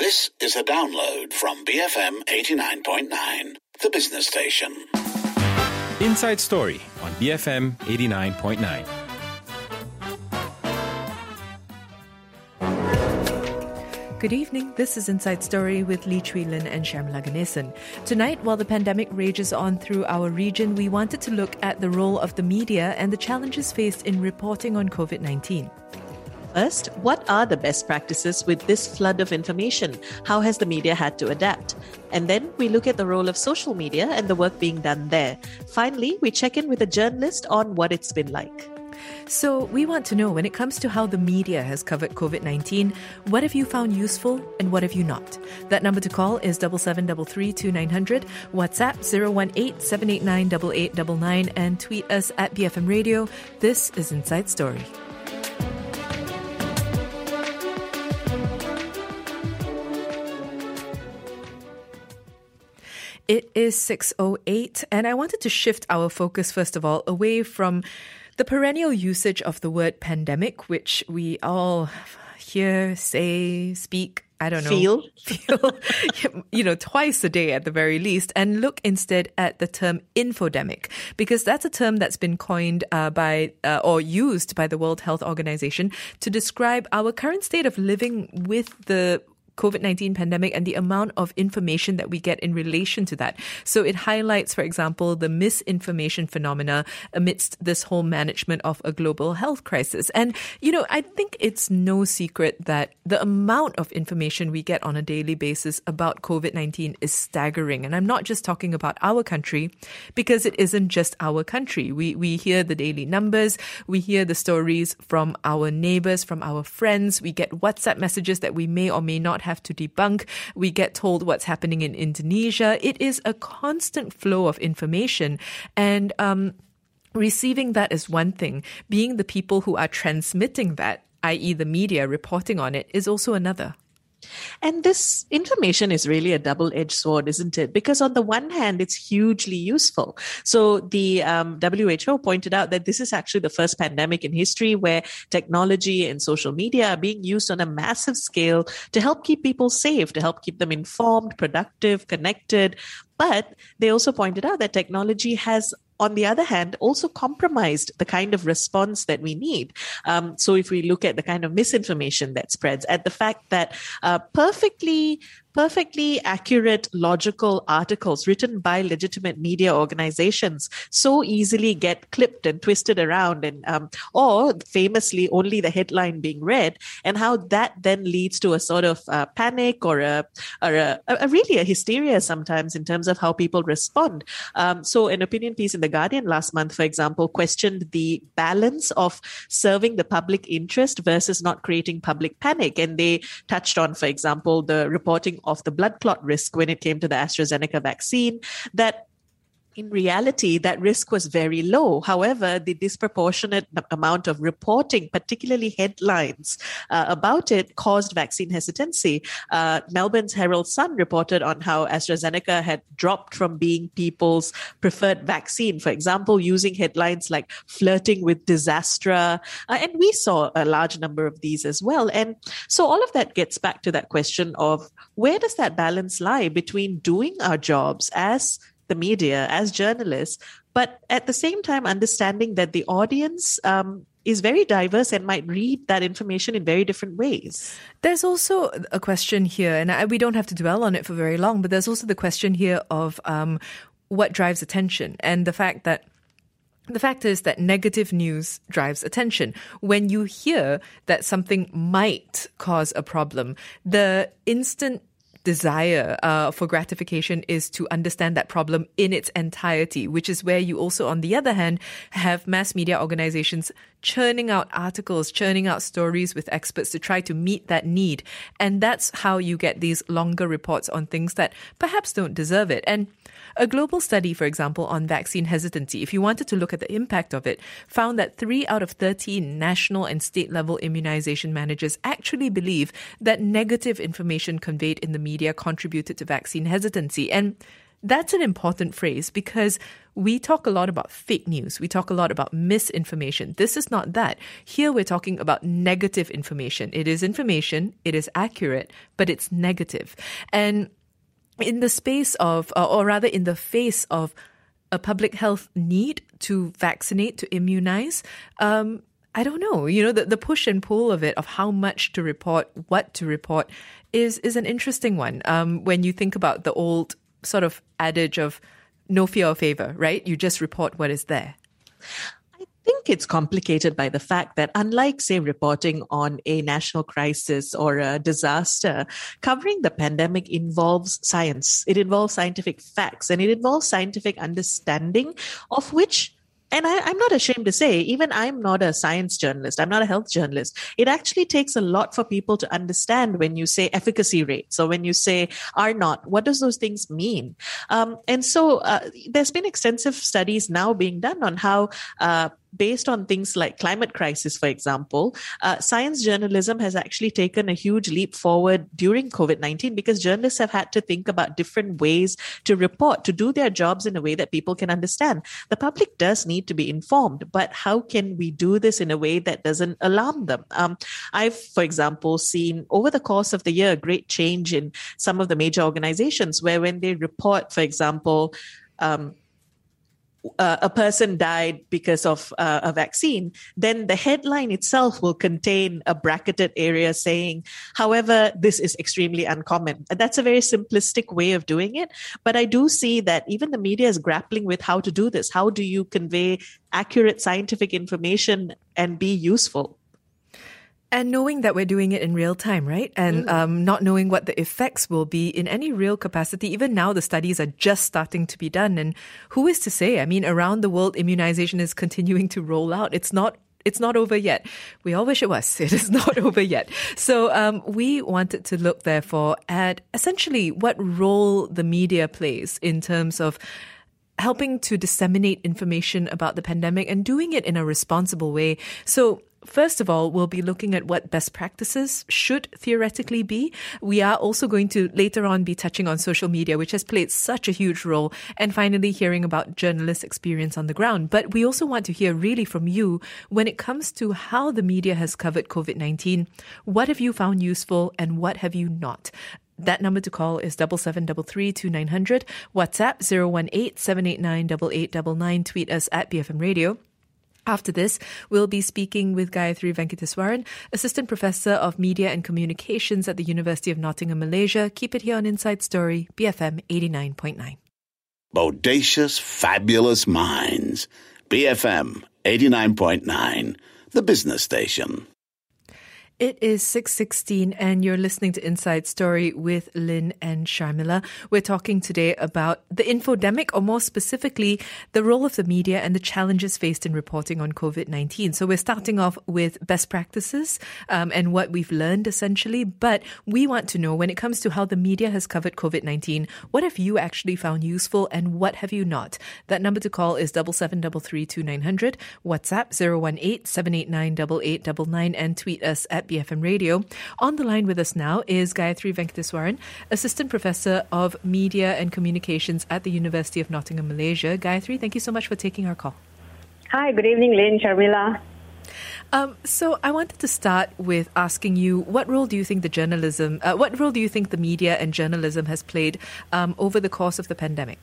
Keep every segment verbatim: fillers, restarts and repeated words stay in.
This is a download from B F M eighty-nine point nine, the business station. Inside Story on B F M eighty-nine point nine. Good evening, this is Inside Story with Lee Chui Lin and Shamla Ganesan. Tonight, while the pandemic rages on through our region, we wanted to look at the role of the media and the challenges faced in reporting on COVID nineteen. First, what are the best practices with this flood of information? How has the media had to adapt? And then we look at the role of social media and the work being done there. Finally, we check in with a journalist on what it's been like. So we want to know, when it comes to how the media has covered COVID nineteen, what have you found useful and what have you not? That number to call is seven seven three three two nine zero zero, WhatsApp zero one eight seven eight nine eight eight nine nine, and tweet us at B F M Radio. This is Inside Story. It is six oh eight, and I wanted to shift our focus, first of all, away from the perennial usage of the word pandemic, which we all hear, say, speak, I don't know. Feel. Feel, you know, twice a day at the very least, and look instead at the term infodemic, because that's a term that's been coined uh, by uh, or used by the World Health Organization to describe our current state of living with the COVID nineteen pandemic and the amount of information that we get in relation to that. So it highlights, for example, the misinformation phenomena amidst this whole management of a global health crisis. And, you know, I think it's no secret that the amount of information we get on a daily basis about COVID nineteen is staggering. And I'm not just talking about our country, because it isn't just our country. We, we hear the daily numbers, we hear the stories from our neighbors, from our friends, we get WhatsApp messages that we may or may not have to debunk. We get told what's happening in Indonesia. It is a constant flow of information, and um, receiving that is one thing. Being the people who are transmitting that, that is the media reporting on it, is also another. And this information is really a double-edged sword, isn't it? Because on the one hand, it's hugely useful. So the um, W H O pointed out that this is actually the first pandemic in history where technology and social media are being used on a massive scale to help keep people safe, to help keep them informed, productive, connected. But they also pointed out that technology has, on the other hand, also compromised the kind of response that we need. Um, so if we look at the kind of misinformation that spreads, at the fact that uh, perfectly perfectly accurate, logical articles written by legitimate media organizations so easily get clipped and twisted around, and um, or famously only the headline being read, and how that then leads to a sort of uh, panic or a or a, a really a hysteria sometimes in terms of how people respond. Um, so an opinion piece in The Guardian last month, for example, questioned the balance of serving the public interest versus not creating public panic. And they touched on, for example, the reporting of the blood clot risk when it came to the AstraZeneca vaccine, that in reality, that risk was very low. However, the disproportionate amount of reporting, particularly headlines uh, about it, caused vaccine hesitancy. Uh, Melbourne's Herald Sun reported on how AstraZeneca had dropped from being people's preferred vaccine, for example, using headlines like flirting with disaster. Uh, and we saw a large number of these as well. And so all of that gets back to that question of, where does that balance lie between doing our jobs as the media, as journalists, but at the same time understanding that the audience um, is very diverse and might read that information in very different ways. There's also a question here, and I, we don't have to dwell on it for very long, but there's also the question here of um, what drives attention, and the fact that The fact is that negative news drives attention. When you hear that something might cause a problem, the instant desire uh, for gratification is to understand that problem in its entirety, which is where you also, on the other hand, have mass media organizations churning out articles, churning out stories with experts to try to meet that need. And that's how you get these longer reports on things that perhaps don't deserve it. And a global study, for example, on vaccine hesitancy, if you wanted to look at the impact of it, found that three out of thirteen national and state-level immunization managers actually believe that negative information conveyed in the media contributed to vaccine hesitancy. And that's an important phrase because we talk a lot about fake news. We talk a lot about misinformation. This is not that. Here we're talking about negative information. It is information, it is accurate, but it's negative. And in the space of, or rather in the face of a public health need to vaccinate, to immunize, um, I don't know, you know, the, the push and pull of it, of how much to report, what to report, is is an interesting one. Um, when you think about the old sort of adage of no fear or favor, right? You just report what is there. I think it's complicated by the fact that unlike, say, reporting on a national crisis or a disaster, covering the pandemic involves science. It involves scientific facts and it involves scientific understanding of which, and I, I'm not ashamed to say, even I'm not a science journalist. I'm not a health journalist. It actually takes a lot for people to understand when you say efficacy rates or when you say R naught. What does those things mean? Um, and so uh, there's been extensive studies now being done on how uh, based on things like climate crisis, for example, uh, science journalism has actually taken a huge leap forward during COVID nineteen because journalists have had to think about different ways to report, to do their jobs in a way that people can understand. The public does need to be informed, but how can we do this in a way that doesn't alarm them? Um, I've, for example, seen over the course of the year a great change in some of the major organizations where when they report, for example, um, Uh, a person died because of uh, a vaccine, then the headline itself will contain a bracketed area saying, however, this is extremely uncommon. And that's a very simplistic way of doing it. But I do see that even the media is grappling with how to do this. How do you convey accurate scientific information and be useful? And knowing that we're doing it in real time, right? And mm. um, not knowing what the effects will be in any real capacity. Even now, the studies are just starting to be done. And who is to say? I mean, around the world, immunization is continuing to roll out. It's not It's not over yet. We all wish it was. It is not over yet. So um, we wanted to look, therefore, at essentially what role the media plays in terms of helping to disseminate information about the pandemic and doing it in a responsible way. So first of all, we'll be looking at what best practices should theoretically be. We are also going to later on be touching on social media, which has played such a huge role, and finally hearing about journalist experience on the ground. But we also want to hear really from you when it comes to how the media has covered COVID nineteen. What have you found useful and what have you not? That number to call is double seven double three two nine hundred. WhatsApp zero one eight seven eight nine eight eight nine nine. Tweet us at B F M Radio. After this, we'll be speaking with Gayatri Venkateswaran, Assistant Professor of Media and Communications at the University of Nottingham, Malaysia. Keep it here on Inside Story, B F M eighty-nine point nine. Bodacious, fabulous minds. B F M eighty-nine point nine, the business station. It is six sixteen and you're listening to Inside Story with Lynn and Sharmila. We're talking today about the infodemic, or more specifically, the role of the media and the challenges faced in reporting on COVID nineteen. So we're starting off with best practices um, and what we've learned essentially. But we want to know, when it comes to how the media has covered COVID nineteen, what have you actually found useful and what have you not? That number to call is double seven double three two nine hundred. WhatsApp zero one eight seven eight nine eight eight nine nine and tweet us at B F M Radio. On the line with us now is Gayatri Venkateswaran, Assistant Professor of Media and Communications at the University of Nottingham, Malaysia. Gayatri, thank you so much for taking our call. Hi, good evening, Lynn, Sharmila. Um, so I wanted to start with asking you, what role do you think the journalism, uh, what role do you think the media and journalism has played um, over the course of the pandemic?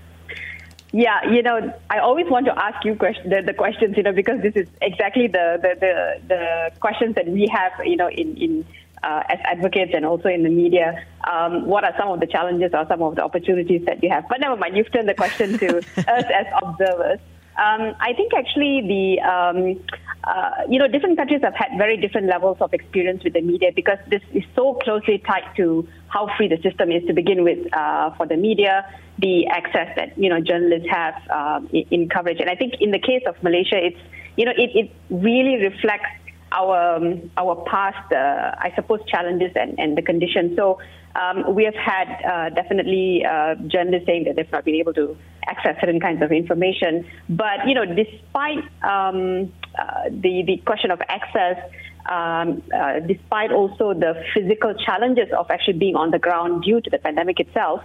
Yeah, you know, I always want to ask you question, the, the questions, you know, because this is exactly the, the, the, the questions that we have, you know, in, in uh, as advocates and also in the media. Um, what are some of the challenges or some of the opportunities that you have? But never mind, you've turned the question to us as observers. Um, I think actually the, um, uh, you know, different countries have had very different levels of experience with the media because this is so closely tied to how free the system is to begin with uh, for the media, the access that, you know, journalists have um, in, in coverage. And I think in the case of Malaysia, it's, you know, it, it really reflects our um, our past, uh, I suppose, challenges and, and the conditions. So um, we have had uh, definitely uh, journalists saying that they've not been able to access certain kinds of information. But, you know, despite um, uh, the, the question of access, um, uh, despite also the physical challenges of actually being on the ground due to the pandemic itself,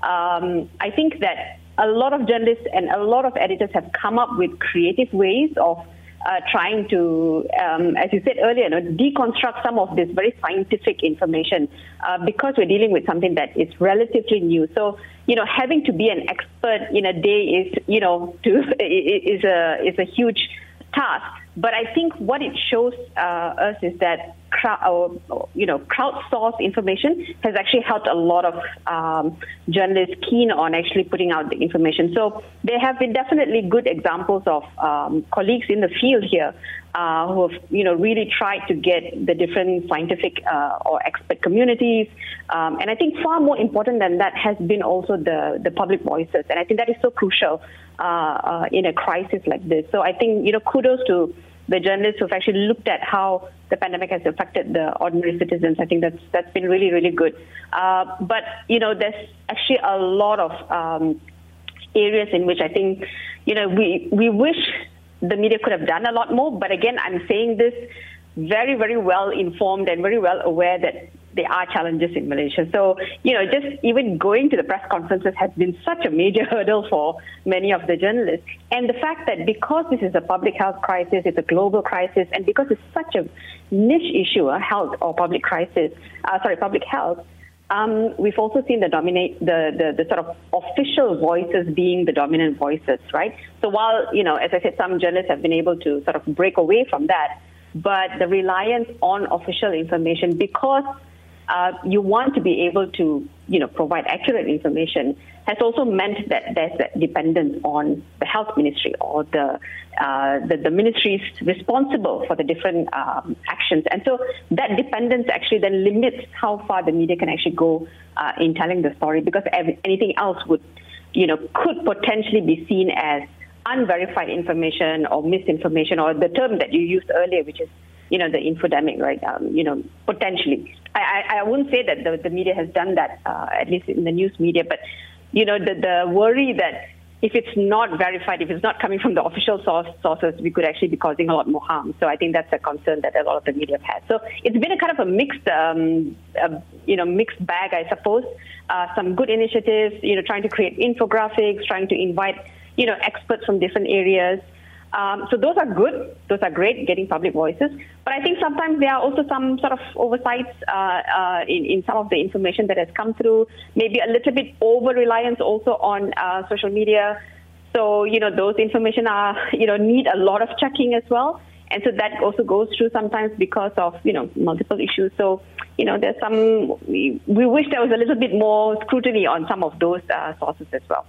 um, I think that a lot of journalists and a lot of editors have come up with creative ways of uh, trying to, um, as you said earlier, you know, deconstruct some of this very scientific information uh, because we're dealing with something that is relatively new. So, you know, having to be an expert in a day is, you know, to, is a is a huge task. But I think what it shows uh, us is that crowd, you know, crowdsourced information has actually helped a lot of um, journalists keen on actually putting out the information. So there have been definitely good examples of um, colleagues in the field here uh, who have, you know, really tried to get the different scientific uh, or expert communities. Um, and I think far more important than that has been also the, the public voices. And I think that is so crucial uh, uh, in a crisis like this. So I think, you know, kudos to the journalists who've actually looked at how the pandemic has affected the ordinary citizens. I think that's that's been really, really good. Uh, but, you know, there's actually a lot of um, areas in which I think, you know, we, we wish the media could have done a lot more. But again, I'm saying this very, very well informed and very well aware that there are challenges in Malaysia. So, you know, just even going to the press conferences has been such a major hurdle for many of the journalists. And the fact that because this is a public health crisis, it's a global crisis, and because it's such a niche issue, a health or public crisis, uh, sorry, public health, um, we've also seen the dominate the, the the sort of official voices being the dominant voices, right? So while, you know, as I said, some journalists have been able to sort of break away from that, but the reliance on official information, because Uh, you want to be able to, you know, provide accurate information, has also meant that there's that dependence on the health ministry or the uh, the, the ministries responsible for the different um, actions. And so that dependence actually then limits how far the media can actually go uh, in telling the story, because anything else would, you know, could potentially be seen as unverified information or misinformation, or the term that you used earlier, which is, you know, the infodemic, right? Um, you know, potentially. I, I, I wouldn't say that the, the media has done that, uh, at least in the news media, but, you know, the, the worry that if it's not verified, if it's not coming from the official source, sources, we could actually be causing a lot more harm. So I think that's a concern that a lot of the media have had. So it's been a kind of a mixed, um, uh, you know, mixed bag, I suppose. Uh, some good initiatives, you know, trying to create infographics, trying to invite, you know, experts from different areas. Um, so those are good. Those are great, getting public voices. But I think sometimes there are also some sort of oversights uh, uh, in, in some of the information that has come through, maybe a little bit over-reliance also on uh, social media. So, you know, those information are, you know, need a lot of checking as well. And so that also goes through sometimes because of, you know, multiple issues. So, you know, there's some, we, we wish there was a little bit more scrutiny on some of those uh, sources as well.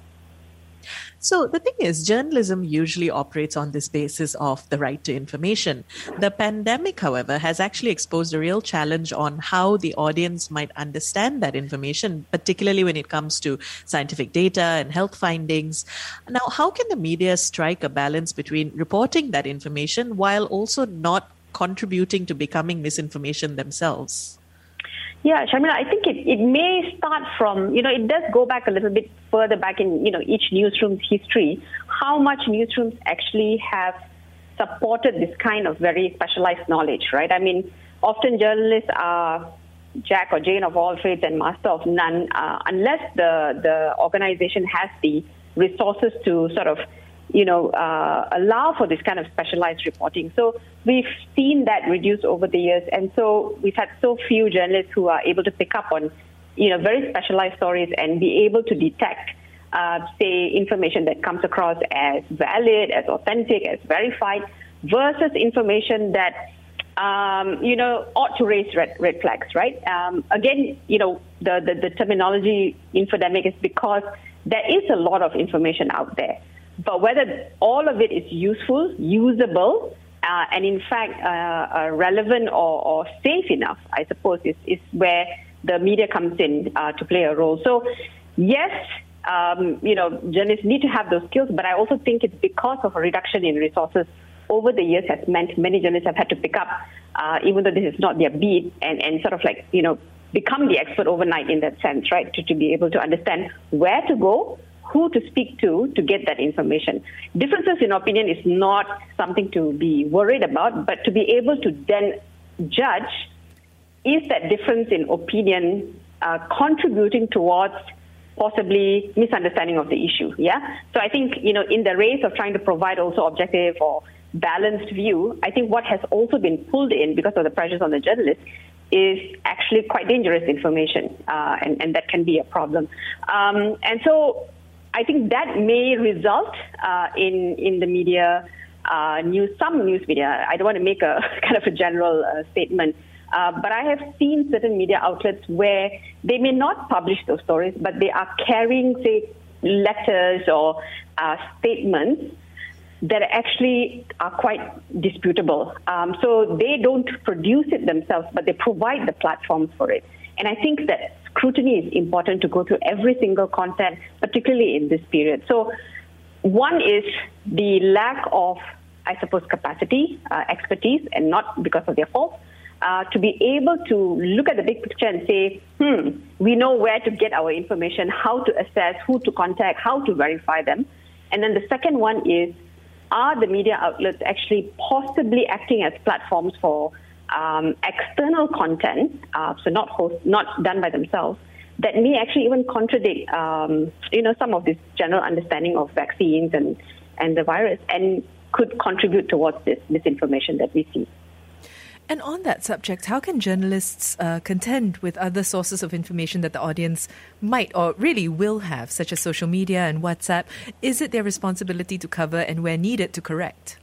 So the thing is, journalism usually operates on this basis of the right to information. The pandemic, however, has actually exposed a real challenge on how the audience might understand that information, particularly when it comes to scientific data and health findings. Now, how can the media strike a balance between reporting that information while also not contributing to becoming misinformation themselves? Yeah, Sharmila, I think it, it may start from, you know, it does go back a little bit further back in, you know, each newsroom's history, how much newsrooms actually have supported this kind of very specialized knowledge, right? I mean, often journalists are Jack or Jane of all trades and master of none, uh, unless the, the organization has the resources to sort of, you know, uh, allow for this kind of specialized reporting. So we've seen that reduce over the years. And so we've had so few journalists who are able to pick up on, you know, very specialized stories and be able to detect, uh, say, information that comes across as valid, as authentic, as verified, versus information that, um, you know, ought to raise red, red flags, right? Um, again, you know, the, the, the terminology infodemic is because there is a lot of information out there. But whether all of it is useful, usable, uh, and in fact uh, uh, relevant or, or safe enough, I suppose, is, is where the media comes in uh, to play a role. So, yes, um, you know, journalists need to have those skills, but I also think it's because of a reduction in resources over the years has meant many journalists have had to pick up, uh, even though this is not their beat, and, and sort of like, you know, become the expert overnight in that sense, right, to, to be able to understand where to go, who to speak to to get that information. Differences in opinion is not something to be worried about, but to be able to then judge, is that difference in opinion uh, contributing towards possibly misunderstanding of the issue. Yeah. So I think, you know, in the race of trying to provide also objective or balanced view, I think what has also been pulled in because of the pressures on the journalists is actually quite dangerous information, uh, and, and that can be a problem. Um, and so I think that may result uh, in, in the media, uh, news, some news media. I don't want to make a kind of a general uh, statement, uh, but I have seen certain media outlets where they may not publish those stories, but they are carrying, say, letters or uh, statements that actually are quite disputable. Um, so they don't produce it themselves, but they provide the platforms for it. And I think that scrutiny is important to go through every single content, particularly in this period. So one is the lack of, I suppose, capacity, uh, expertise, and not because of their fault, uh, to be able to look at the big picture and say, hmm, we know where to get our information, how to assess, who to contact, how to verify them. And then the second one is, are the media outlets actually possibly acting as platforms for um, external content, uh, so not host, not done by themselves, that may actually even contradict, um, you know, some of this general understanding of vaccines and, and the virus, and could contribute towards this misinformation that we see. And on that subject, how can journalists uh, contend with other sources of information that the audience might or really will have, such as social media and WhatsApp? Is it their responsibility to cover and where needed to correct?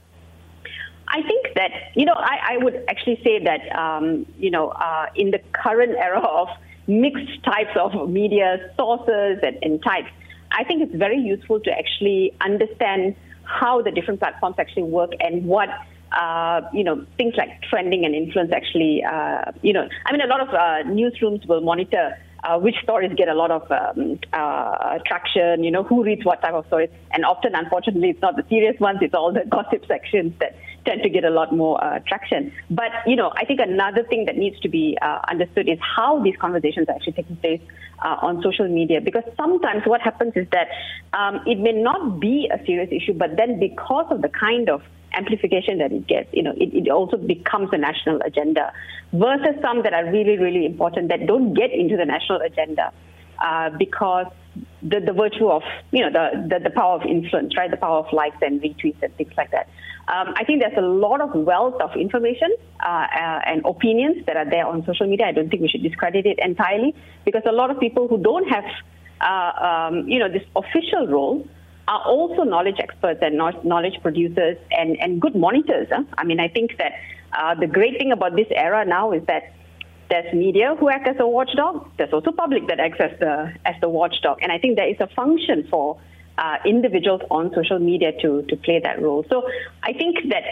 I think that, you know, I, I would actually say that, um, you know, uh, in the current era of mixed types of media sources and, and types, I think it's very useful to actually understand how the different platforms actually work and what Uh, you know, things like trending and influence actually, uh, you know, I mean, a lot of uh, newsrooms will monitor uh, which stories get a lot of um, uh, traction, you know, who reads what type of stories. And often, unfortunately, it's not the serious ones, it's all the gossip sections that tend to get a lot more uh, traction. But, you know, I think another thing that needs to be uh, understood is how these conversations are actually taking place uh, on social media. Because sometimes what happens is that um, it may not be a serious issue, but then because of the kind of amplification that it gets, you know, it, it also becomes a national agenda, versus some that are really, really important that don't get into the national agenda uh, because the, the virtue of, you know, the, the, the power of influence, right, the power of likes and retweets and things like that. Um, I think there's a lot of wealth of information uh, uh, and opinions that are there on social media. I don't think we should discredit it entirely, because a lot of people who don't have, uh, um, you know, this official role are also knowledge experts and knowledge producers and, and good monitors. Huh? I mean, I think that uh, the great thing about this era now is that there's media who act as a watchdog. There's also public that acts as the, as the watchdog. And I think there is a function for uh, individuals on social media to, to play that role. So I think that,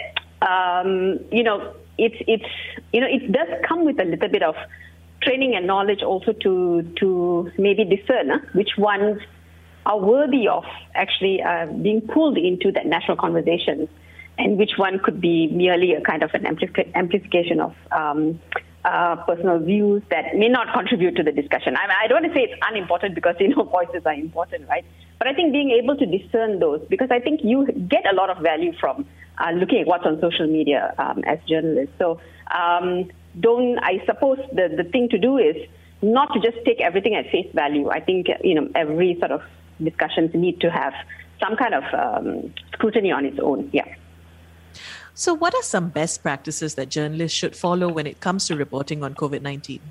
um, you know, it's, it's, you know, it does come with a little bit of training and knowledge also to, to maybe discern huh, which ones are worthy of actually uh, being pulled into that national conversation, and which one could be merely a kind of an amplific- amplification of um, uh, personal views that may not contribute to the discussion. I, I don't want to say it's unimportant, because, you know, voices are important, right? But I think being able to discern those, because I think you get a lot of value from uh, looking at what's on social media um, as journalists. So um, don't, I suppose the, the thing to do is not to just take everything at face value. I think, you know, every sort of discussions need to have some kind of um, scrutiny on its own. Yeah. So what are some best practices that journalists should follow when it comes to reporting on COVID nineteen?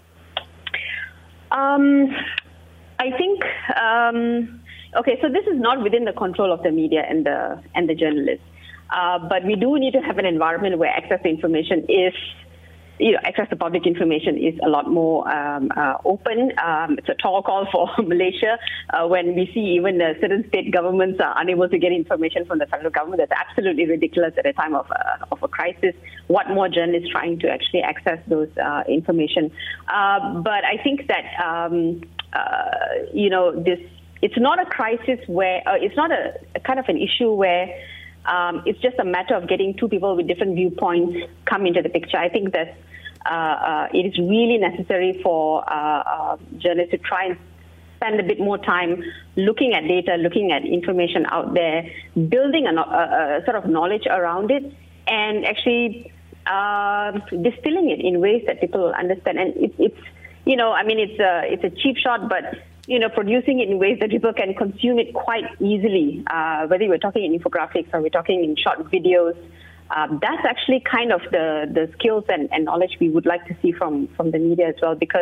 Um, I think, um, okay, so this is not within the control of the media and the, and the journalists. Uh, but we do need to have an environment where access to information is, you know, access to public information is a lot more um, uh, open. Um, it's a tall call for Malaysia uh, when we see even uh, certain state governments are unable to get information from the federal government. That's absolutely ridiculous at a time of, uh, of a crisis. What more journalists trying to actually access those uh, information? Uh, but I think that, um, uh, you know, this, it's not a crisis where, uh, it's not a, a kind of an issue where Um, it's just a matter of getting two people with different viewpoints come into the picture. I think that uh, uh, it is really necessary for uh, uh, journalists to try and spend a bit more time looking at data, looking at information out there, building a, a, a sort of knowledge around it, and actually uh, distilling it in ways that people will understand. And it, it's you know, I mean, it's a, it's a cheap shot, but, you know, producing it in ways that people can consume it quite easily, uh, whether we're talking in infographics or we're talking in short videos. Um, that's actually kind of the, the skills and, and knowledge we would like to see from, from the media as well, because,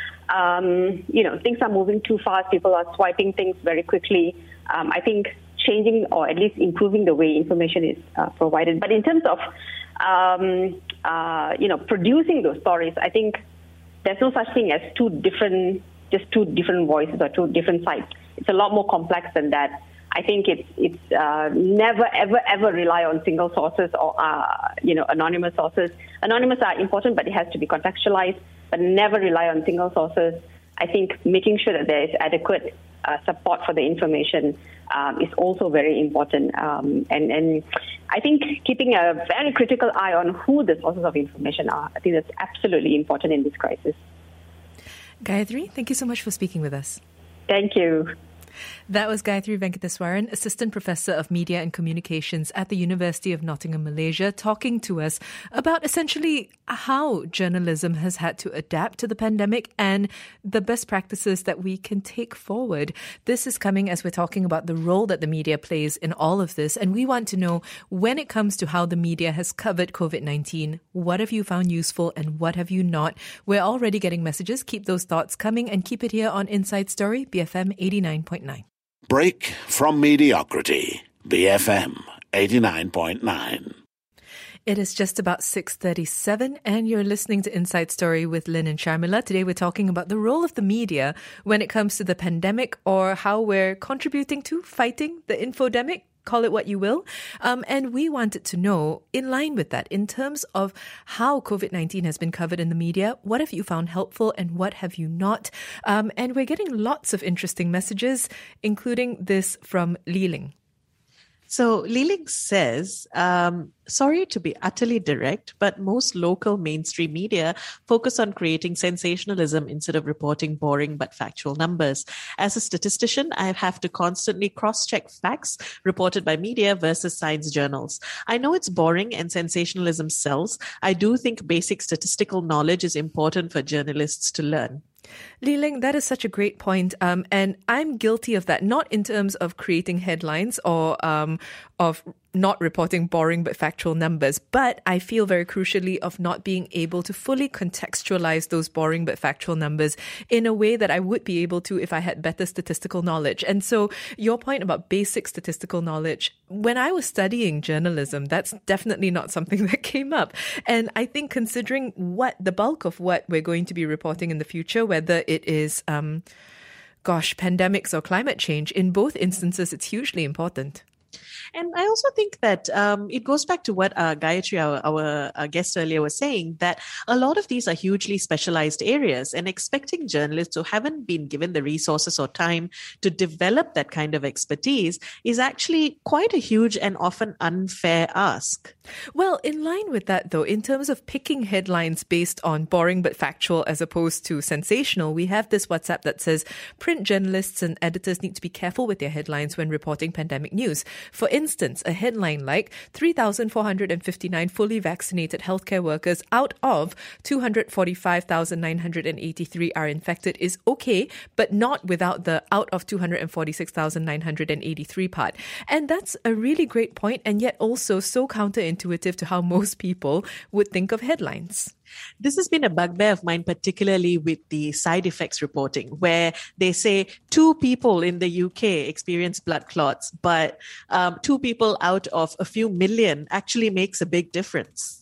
um, you know, things are moving too fast. People are swiping things very quickly. Um, I think changing or at least improving the way information is uh, provided. But in terms of, um, uh, you know, producing those stories, I think there's no such thing as two different, just two different voices or two different sides. It's a lot more complex than that. I think it's it's uh, never, ever, ever rely on single sources or, uh, you know, anonymous sources. Anonymous are important, but it has to be contextualized, but never rely on single sources. I think making sure that there is adequate uh, support for the information um, is also very important. Um, and, and I think keeping a very critical eye on who the sources of information are, I think that's absolutely important in this crisis. Gayatri, thank you so much for speaking with us. Thank you. That was Gayatri Venkateswaran, Assistant Professor of Media and Communications at the University of Nottingham, Malaysia, talking to us about essentially how journalism has had to adapt to the pandemic and the best practices that we can take forward. This is coming as we're talking about the role that the media plays in all of this. And we want to know, when it comes to how the media has covered COVID nineteen, what have you found useful and what have you not? We're already getting messages. Keep those thoughts coming and keep it here on Inside Story, B F M eighty-nine point nine. Break from mediocrity. B F M eighty-nine point nine. It is just about six thirty-seven and you're listening to Inside Story with Lynn and Sharmila. Today we're talking about the role of the media when it comes to the pandemic, or how we're contributing to fighting the infodemic. Call it what you will. Um, and we wanted to know, in line with that, in terms of how COVID nineteen has been covered in the media, what have you found helpful and what have you not? Um, and we're getting lots of interesting messages, including this from Li Ling. So Li Ling says, um, sorry to be utterly direct, but most local mainstream media focus on creating sensationalism instead of reporting boring but factual numbers. As a statistician, I have to constantly cross-check facts reported by media versus science journals. I know it's boring and sensationalism sells. I do think basic statistical knowledge is important for journalists to learn. Li Ling, that is such a great point. Um, and I'm guilty of that, not in terms of creating headlines or um, of not reporting boring but factual numbers, but I feel very crucially of not being able to fully contextualize those boring but factual numbers in a way that I would be able to if I had better statistical knowledge. And so your point about basic statistical knowledge, when I was studying journalism, that's definitely not something that came up. And I think considering what the bulk of what we're going to be reporting in the future, whether it is, um, gosh, pandemics or climate change, in both instances, it's hugely important. And I also think that um, it goes back to what uh, Gayatri, our, our, our guest earlier, was saying, that a lot of these are hugely specialized areas, and expecting journalists who haven't been given the resources or time to develop that kind of expertise is actually quite a huge and often unfair ask. Well, in line with that, though, in terms of picking headlines based on boring but factual as opposed to sensational, we have this WhatsApp that says print journalists and editors need to be careful with their headlines when reporting pandemic news. For instance, a headline like three thousand four hundred fifty-nine fully vaccinated healthcare workers out of two hundred forty-five thousand nine hundred eighty-three are infected is okay, but not without the out of two hundred forty-six thousand nine hundred eighty-three part. And that's a really great point, and yet also so counterintuitive to how most people would think of headlines. This has been a bugbear of mine, particularly with the side effects reporting, where they say two people in the U K experience blood clots, but um, two people out of a few million actually makes a big difference.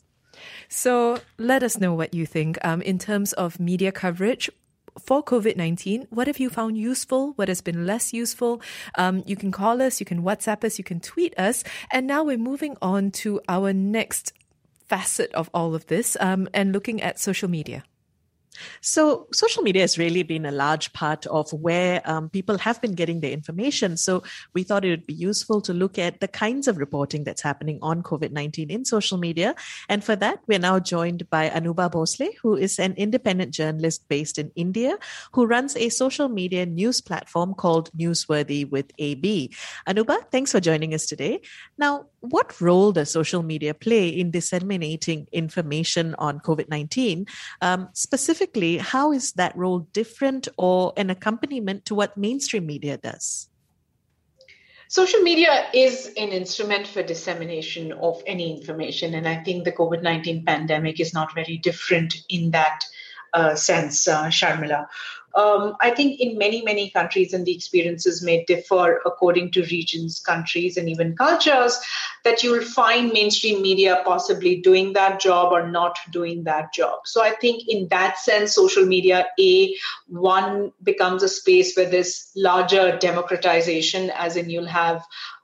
So let us know what you think um, in terms of media coverage. For COVID nineteen, what have you found useful? What has been less useful? Um, you can call us, you can WhatsApp us, you can tweet us. And now we're moving on to our next facet of all of this um, and looking at social media. So social media has really been a large part of where um, people have been getting their information. So we thought it would be useful to look at the kinds of reporting that's happening on COVID nineteen in social media. And for that, we're now joined by Anuba Bhosle, who is an independent journalist based in India, who runs a social media news platform called Newsworthy with A B. Anuba, thanks for joining us today. Now, what role does social media play in disseminating information on COVID nineteen? Um, specifically, how is that role different or an accompaniment to what mainstream media does? Social media is an instrument for dissemination of any information. And I think the COVID nineteen pandemic is not very different in that uh, sense, uh, Sharmila. Um, I think in many, many countries, and the experiences may differ according to regions, countries, and even cultures, that you'll find mainstream media possibly doing that job or not doing that job. So I think in that sense, social media, A, one becomes a space where there's larger democratization, as in you'll have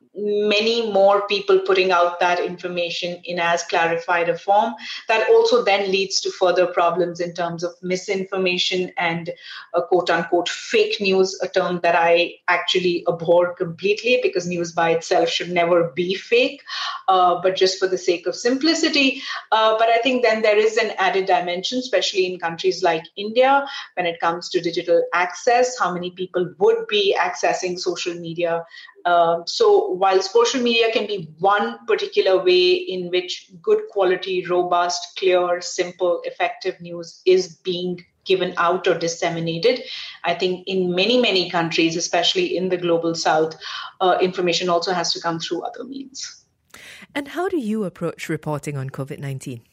many more people putting out that information in as clarified a form. That also then leads to further problems in terms of misinformation and uh, quote unquote fake news, a term that I actually abhor completely, because news by itself should never be fake, uh, but just for the sake of simplicity. Uh, but I think then there is an added dimension, especially in countries like India, when it comes to digital access, how many people would be accessing social media. Um, so while social media can be one particular way in which good quality, robust, clear, simple, effective news is being given out or disseminated, I think in many, many countries, especially in the global south, uh, information also has to come through other means. And how do you approach reporting on COVID nineteen?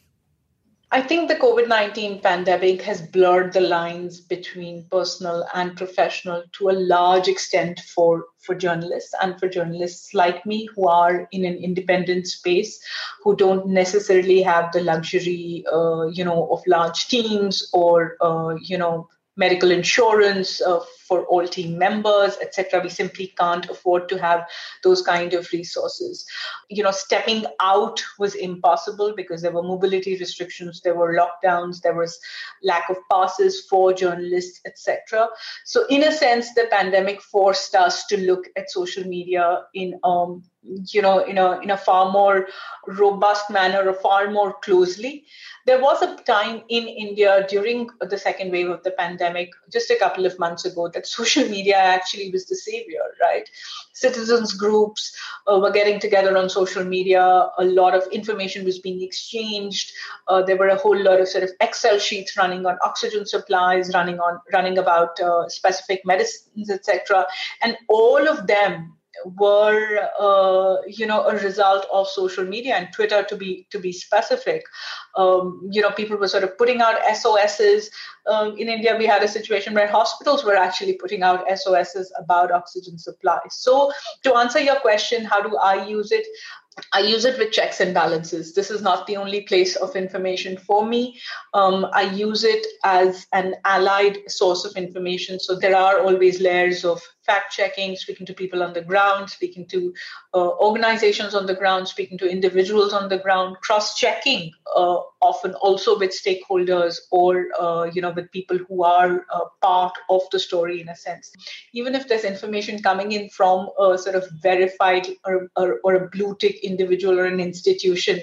I think the COVID nineteen pandemic has blurred the lines between personal and professional to a large extent for, for journalists and for journalists like me who are in an independent space, who don't necessarily have the luxury, uh, you know, of large teams or, uh, you know, medical insurance uh, for all team members, et cetera. We simply can't afford to have those kind of resources. You know, stepping out was impossible because there were mobility restrictions, there were lockdowns, there was lack of passes for journalists, et cetera. So in a sense, the pandemic forced us to look at social media in um, you know, in a in a far more robust manner, or far more closely. There was a time in India during the second wave of the pandemic, just a couple of months ago, that social media actually was the savior, right? Citizens groups uh, were getting together on social media. A lot of information was being exchanged. Uh, there were a whole lot of sort of Excel sheets running on oxygen supplies, running on running about uh, specific medicines, et cetera. And all of them were, uh, you know, a result of social media and Twitter, to be to be specific. Um, you know, people were sort of putting out S O Ss. Um, in India, we had a situation where hospitals were actually putting out S O Ss about oxygen supply. So to answer your question, how do I use it? I use it with checks and balances. This is not the only place of information for me. Um, I use it as an allied source of information. So there are always layers of fact-checking, speaking to people on the ground, speaking to uh, organizations on the ground, speaking to individuals on the ground, cross-checking uh, often also with stakeholders or, uh, you know, with people who are uh, part of the story in a sense. Even if there's information coming in from a sort of verified or, or, or a blue tick individual or an institution,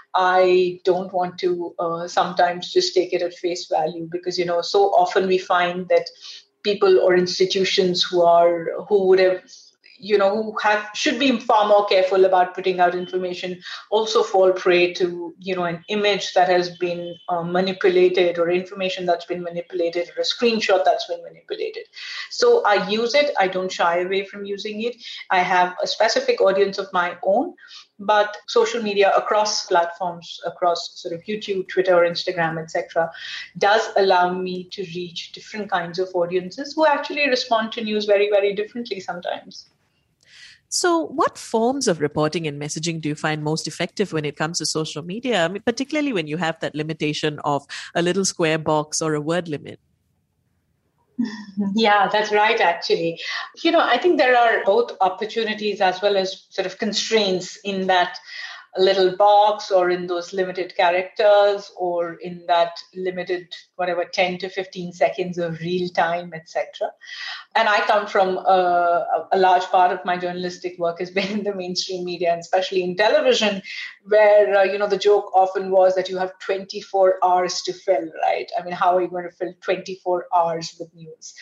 I don't want to uh, sometimes just take it at face value, because, you know, so often we find that people or institutions who are who would have, you know, who have should be far more careful about putting out information also fall prey to, you know, an image that has been uh, manipulated, or information that's been manipulated, or a screenshot that's been manipulated. So I use it. I don't shy away from using it. I have a specific audience of my own, but social media across platforms, across sort of YouTube, Twitter, Instagram, et cetera, does allow me to reach different kinds of audiences who actually respond to news very, very differently sometimes. So what forms of reporting and messaging do you find most effective when it comes to social media? I mean, particularly when you have that limitation of a little square box or a word limit? Yeah, that's right, actually. You know, I think there are both opportunities as well as sort of constraints in that little box, or in those limited characters, or in that limited, whatever, ten to fifteen seconds of real time, et cetera. And I come from a, a large part of my journalistic work has been in the mainstream media, and especially in television, where, uh, you know, the joke often was that you have twenty-four hours to fill, right? I mean, how are you going to fill twenty-four hours with news?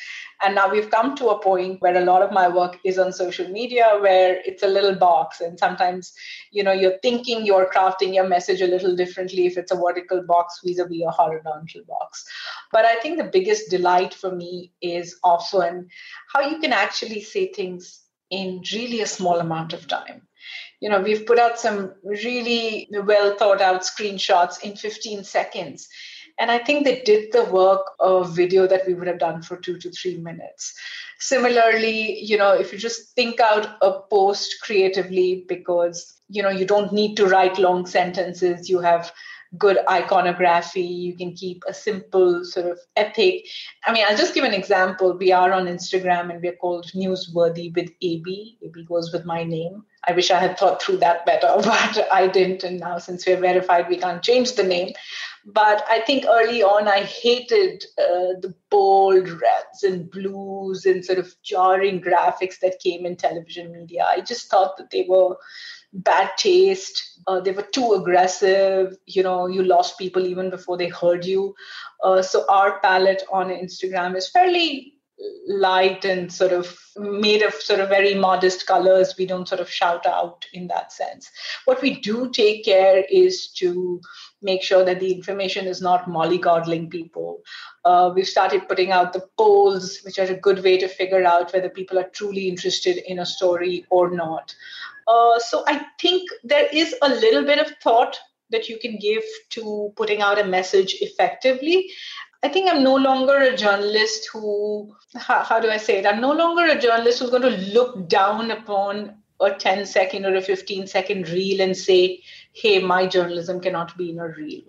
And now we've come to a point where a lot of my work is on social media, where it's a little box. And sometimes, you know, you're thinking you're crafting your message a little differently if it's a vertical box vis-a-vis a horizontal box. But I think the biggest delight for me is often how you can actually say things in really a small amount of time. You know, we've put out some really well thought out screenshots in fifteen seconds. And I think they did the work of video that we would have done for two to three minutes. Similarly, you know, if you just think out a post creatively, because, you know, you don't need to write long sentences, you have good iconography, you can keep a simple sort of epic. I mean, I'll just give an example. We are on Instagram and we're called Newsworthy with A B. A B goes with my name. I wish I had thought through that better, but I didn't. And now since we're verified, we can't change the name. But I think early on, I hated uh, the bold reds and blues and sort of jarring graphics that came in television media. I just thought that they were bad taste. Uh, they were too aggressive. You know, you lost people even before they heard you. Uh, so our palette on Instagram is fairly light and sort of made of sort of very modest colors. We don't sort of shout out in that sense. What we do take care is to make sure that the information is not mollycoddling people. Uh, we've started putting out the polls, which are a good way to figure out whether people are truly interested in a story or not. Uh, so I think there is a little bit of thought that you can give to putting out a message effectively. I think I'm no longer a journalist who, how, how do I say it? I'm no longer a journalist who's going to look down upon a ten second or a fifteen second reel and say, hey, my journalism cannot be in a reel.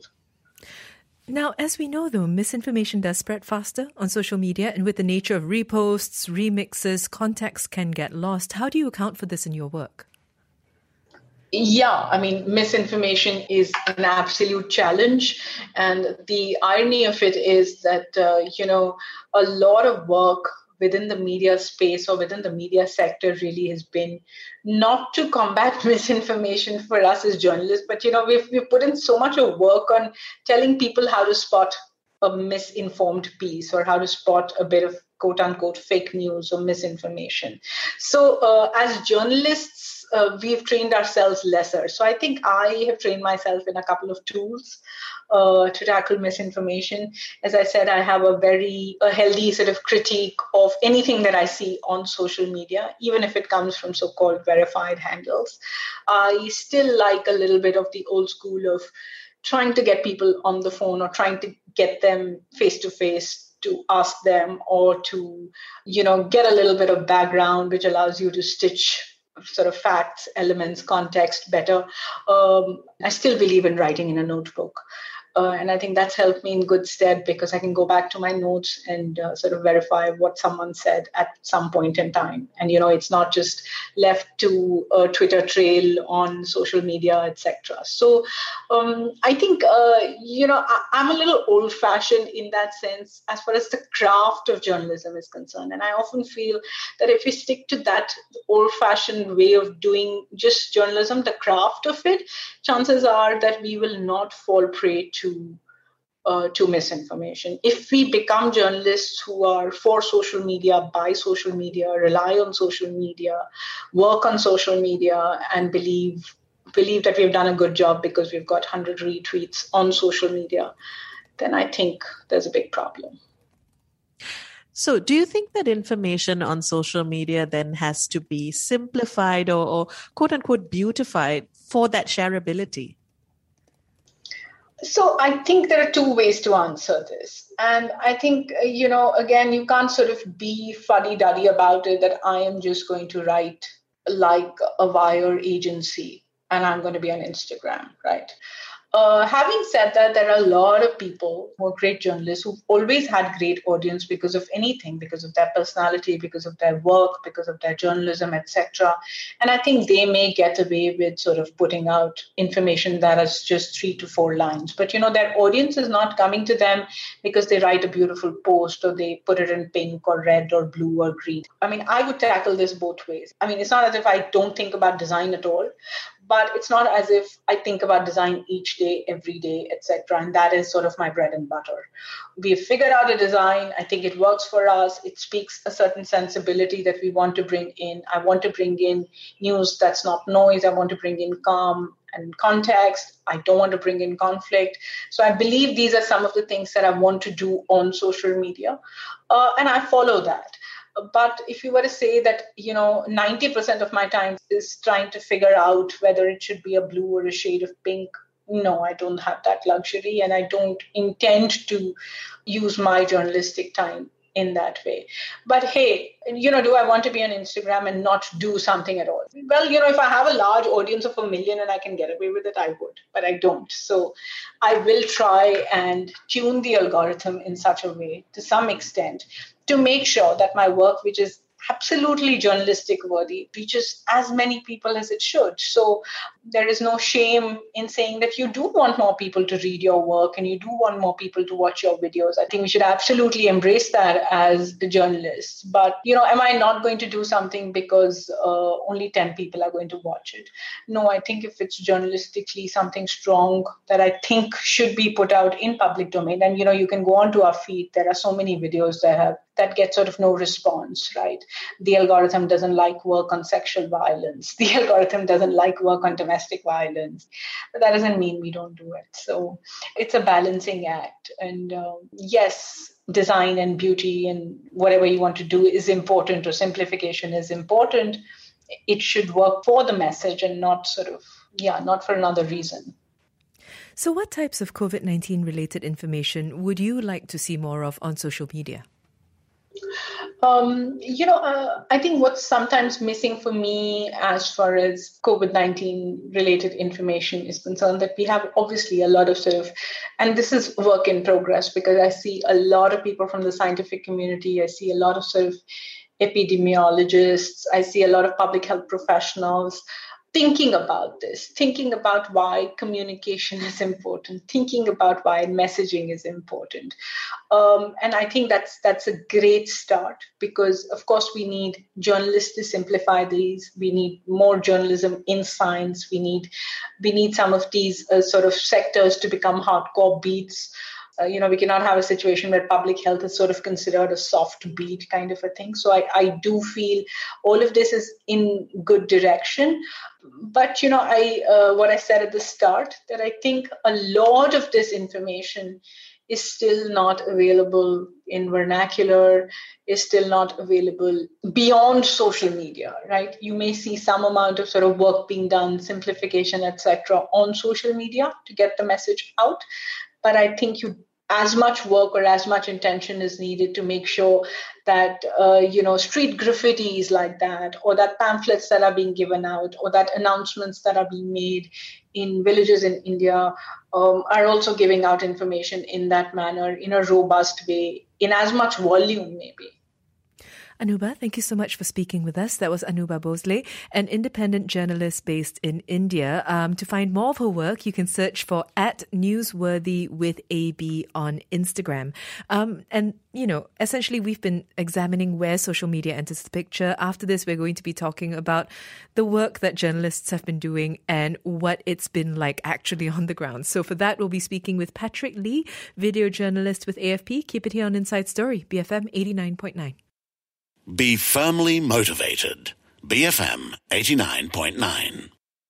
Now, as we know, though, misinformation does spread faster on social media, and with the nature of reposts, remixes, context can get lost. How do you account for this in your work? Yeah, I mean, misinformation is an absolute challenge. And the irony of it is that, uh, you know, a lot of work within the media space or within the media sector really has been not to combat misinformation for us as journalists, but, you know, we've, we've put in so much of work on telling people how to spot a misinformed piece or how to spot a bit of quote unquote fake news or misinformation. So uh, as journalists, Uh, we've trained ourselves lesser. So I think I have trained myself in a couple of tools uh, to tackle misinformation. As I said, I have a very a healthy sort of critique of anything that I see on social media, even if it comes from so-called verified handles. I still like a little bit of the old school of trying to get people on the phone or trying to get them face-to-face to ask them or to, you know, get a little bit of background, which allows you to stitch sort of facts, elements, context better. Um, I still believe in writing in a notebook. Uh, and I think that's helped me in good stead because I can go back to my notes and uh, sort of verify what someone said at some point in time. And, you know, it's not just left to a Twitter trail on social media, et cetera. So um, I think, uh, you know, I, I'm a little old fashioned in that sense as far as the craft of journalism is concerned. And I often feel that if we stick to that old fashioned way of doing just journalism, the craft of it, chances are that we will not fall prey to To, uh, to misinformation. If we become journalists who are for social media, buy social media, rely on social media, work on social media, and believe believe that we've done a good job because we've got one hundred retweets on social media, then I think there's a big problem. So do you think that information on social media then has to be simplified or, or quote unquote beautified for that shareability? So I think there are two ways to answer this. And I think, you know, again, you can't sort of be fuddy-duddy about it that I am just going to write like a wire agency and I'm going to be on Instagram, right? Uh, having said that, there are a lot of people who are great journalists who've always had great audience because of anything, because of their personality, because of their work, because of their journalism, et cetera. And I think they may get away with sort of putting out information that is just three to four lines. But, you know, their audience is not coming to them because they write a beautiful post or they put it in pink or red or blue or green. I mean, I would tackle this both ways. I mean, it's not as if I don't think about design at all, but it's not as if I think about design each day, every day, et cetera. And that is sort of my bread and butter. We've figured out a design. I think it works for us. It speaks a certain sensibility that we want to bring in. I want to bring in news that's not noise. I want to bring in calm and context. I don't want to bring in conflict. So I believe these are some of the things that I want to do on social media. Uh, and I follow that. But if you were to say that, you know, ninety percent of my time is trying to figure out whether it should be a blue or a shade of pink, no, I don't have that luxury. And I don't intend to use my journalistic time in that way. But hey, you know, do I want to be on Instagram and not do something at all? Well, you know, if I have a large audience of a million and I can get away with it, I would, but I don't. So I will try and tune the algorithm in such a way to some extent to make sure that my work, which is absolutely journalistic worthy, reaches as many people as it should. So there is no shame in saying that you do want more people to read your work and you do want more people to watch your videos. I think we should absolutely embrace that as the journalists. But, you know, am I not going to do something because uh, only ten people are going to watch it? No, I think if it's journalistically something strong that I think should be put out in public domain, and, you know, you can go onto our feed. There are so many videos that have that get sort of no response, right? The algorithm doesn't like work on sexual violence. The algorithm doesn't like work on domestic violence. But that doesn't mean we don't do it. So it's a balancing act. And uh, yes, design and beauty and whatever you want to do is important, or simplification is important. It should work for the message and not sort of, yeah, not for another reason. So what types of COVID nineteen related information would you like to see more of on social media? Um, you know, uh, I think what's sometimes missing for me as far as COVID nineteen related information is concerned, that we have obviously a lot of sort of, and this is work in progress, because I see a lot of people from the scientific community. I see a lot of sort of epidemiologists. I see a lot of public health professionals thinking about this, thinking about why communication is important, thinking about why messaging is important. Um, and I think that's that's a great start, because, of course, we need journalists to simplify these. We need more journalism in science. We need, we need some of these uh, sort of sectors to become hardcore beats. Uh, you know, we cannot have a situation where public health is sort of considered a soft beat kind of a thing. So I, I do feel all of this is in good direction. But, you know, I uh, what I said at the start, that I think a lot of this information is still not available in vernacular, is still not available beyond social media, right? You may see some amount of sort of work being done, simplification, et cetera, on social media to get the message out. But I think you, as much work or as much intention is needed to make sure that, uh, you know, street graffitis like that, or that pamphlets that are being given out, or that announcements that are being made in villages in India um, are also giving out information in that manner, in a robust way, in as much volume maybe. Anuba, thank you so much for speaking with us. That was Anuba Bhosle, an independent journalist based in India. Um, to find more of her work, you can search for at Newsworthy with A B on Instagram. Um, and, you know, essentially we've been examining where social media enters the picture. After this, we're going to be talking about the work that journalists have been doing and what it's been like actually on the ground. So for that, we'll be speaking with Patrick Lee, video journalist with A F P. Keep it here on Inside Story, B F M eighty-nine point nine. Be firmly motivated. B F M eighty-nine point nine.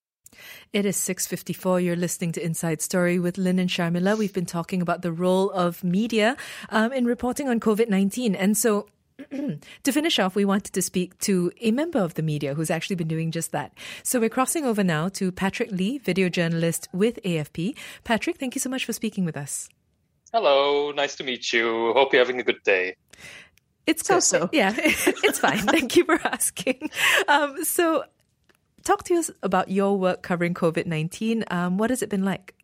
It is six fifty-four. You're listening to Inside Story with Lynn and Sharmila. We've been talking about the role of media um, in reporting on COVID nineteen. And so to finish off, we wanted to speak to a member of the media who's actually been doing just that. So we're crossing over now to Patrick Lee, video journalist with A F P. Patrick, thank you so much for speaking with us. Hello, nice to meet you. Hope you're having a good day. It's so-so. Yeah, it's fine. Thank you for asking. Um, so talk to us about your work covering COVID nineteen. Um, what has it been like?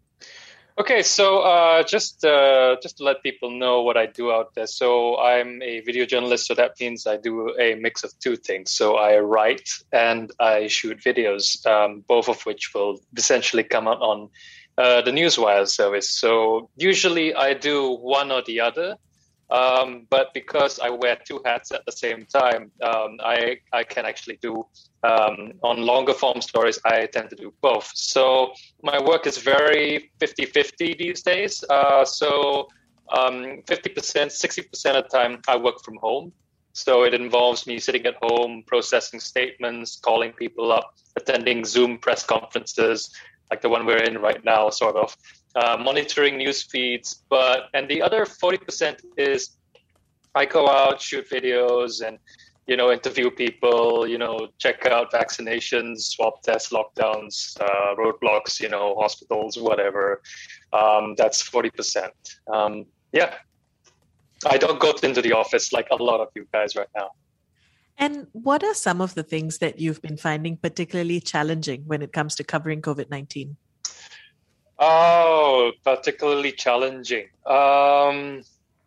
Okay, so uh, just uh, just to let people know what I do out there. So I'm a video journalist, so that means I do a mix of two things. So I write and I shoot videos, um, both of which will essentially come out on uh, the Newswire service. So usually I do one or the other. Um, but because I wear two hats at the same time, um, I I can actually do um, on longer form stories. I tend to do both. So my work is very fifty-fifty these days. Uh, so um, fifty percent, sixty percent of the time I work from home. So it involves me sitting at home, processing statements, calling people up, attending Zoom press conferences like the one we're in right now, sort of. Uh, monitoring news feeds, but and the other forty percent is I go out, shoot videos, and you know interview people, you know check out vaccinations, swab tests, lockdowns, uh, roadblocks, you know hospitals, whatever. Um, that's forty percent. Um, yeah, I don't go into the office like a lot of you guys right now. And what are some of the things that you've been finding particularly challenging when it comes to covering COVID nineteen? Oh, particularly challenging. Um,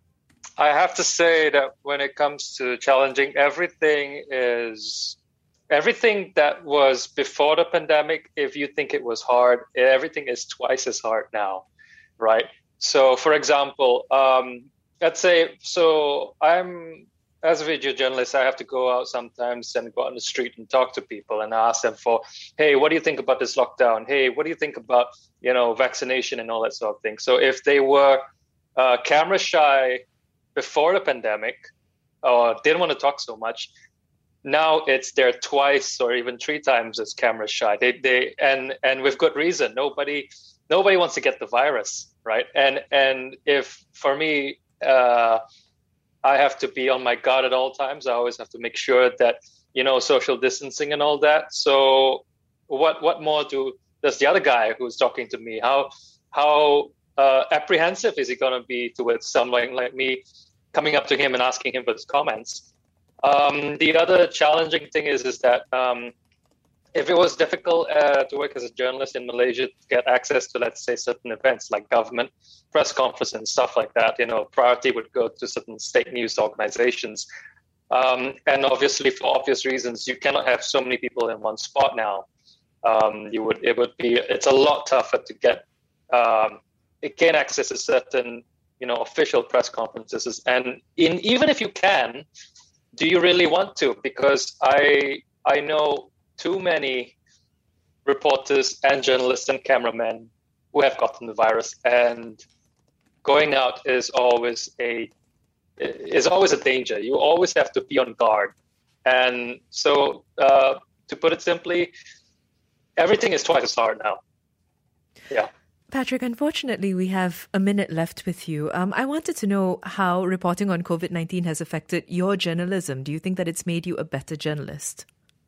I have to say that when it comes to challenging, everything is everything that was before the pandemic. If you think it was hard, everything is twice as hard now, right? So, for example, um, let's say, so I'm as a video journalist, I have to go out sometimes and go out on the street and talk to people and ask them for, hey, what do you think about this lockdown? Hey, what do you think about, you know, vaccination and all that sort of thing? So if they were uh, camera shy before the pandemic or didn't want to talk so much, now it's they're twice or even three times as camera shy. They they and and with good reason. Nobody nobody wants to get the virus, right? And and if for me. Uh, I have to be on my guard at all times. I always have to make sure that, you know, social distancing and all that. So what what more do does the other guy who's talking to me, how how uh, apprehensive is he going to be towards someone like me coming up to him and asking him for his comments? Um, the other challenging thing is, is that um, if it was difficult uh, to work as a journalist in Malaysia to get access to, let's say, certain events like government press conference and stuff like that, you know, priority would go to certain state news organizations. Um, and obviously, for obvious reasons, you cannot have so many people in one spot now. Um, you would, it would be, it's a lot tougher to get, um, gain access to certain, you know, official press conferences. And in, even if you can, do you really want to? Because I, I know too many reporters and journalists and cameramen who have gotten the virus, and going out is always a is always a danger. You always have to be on guard. And so, uh, to put it simply, everything is twice as hard now. Yeah. Patrick, unfortunately, we have a minute left with you. Um, I wanted to know how reporting on COVID nineteen has affected your journalism. Do you think that it's made you a better journalist?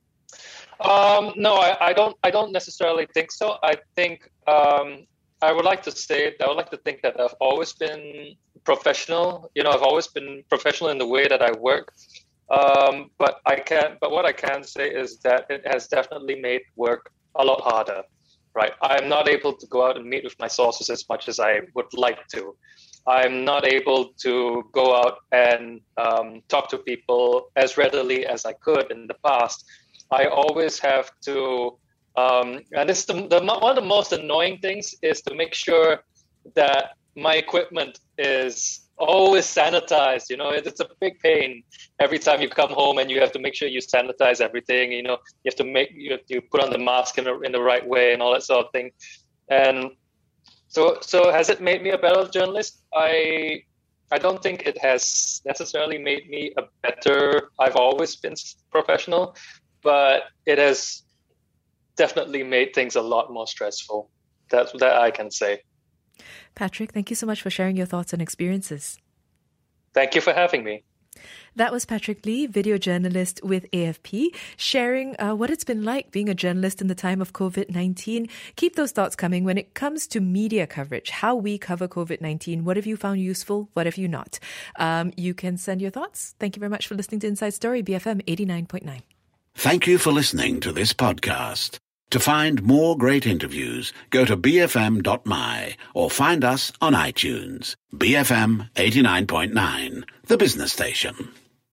Um, no, I, I don't. I don't necessarily think so. I think um, I would like to say I would like to think that I've always been professional. You know, I've always been professional in the way that I work. Um, but I can. But what I can say is that it has definitely made work a lot harder. Right. I'm not able to go out and meet with my sources as much as I would like to. I'm not able to go out and um, talk to people as readily as I could in the past. I always have to, um, and this the, the one of the most annoying things is to make sure that my equipment is always sanitized. You know, it, it's a big pain every time you come home and you have to make sure you sanitize everything. You know, you have to make you have to put on the mask in the in the right way and all that sort of thing. And so, so has it made me a better journalist? I I don't think it has necessarily made me a better. I've always been professional. But it has definitely made things a lot more stressful. That's that I can say. Patrick, thank you so much for sharing your thoughts and experiences. Thank you for having me. That was Patrick Lee, video journalist with A F P, sharing uh, what it's been like being a journalist in the time of COVID nineteen. Keep those thoughts coming when it comes to media coverage, how we cover COVID nineteen. What have you found useful? What have you not? Um, you can send your thoughts. Thank you very much for listening to Inside Story, B F M eighty-nine point nine. Thank you for listening to this podcast. To find more great interviews, go to b f m dot m y or find us on iTunes. B F M eighty-nine point nine, the business station.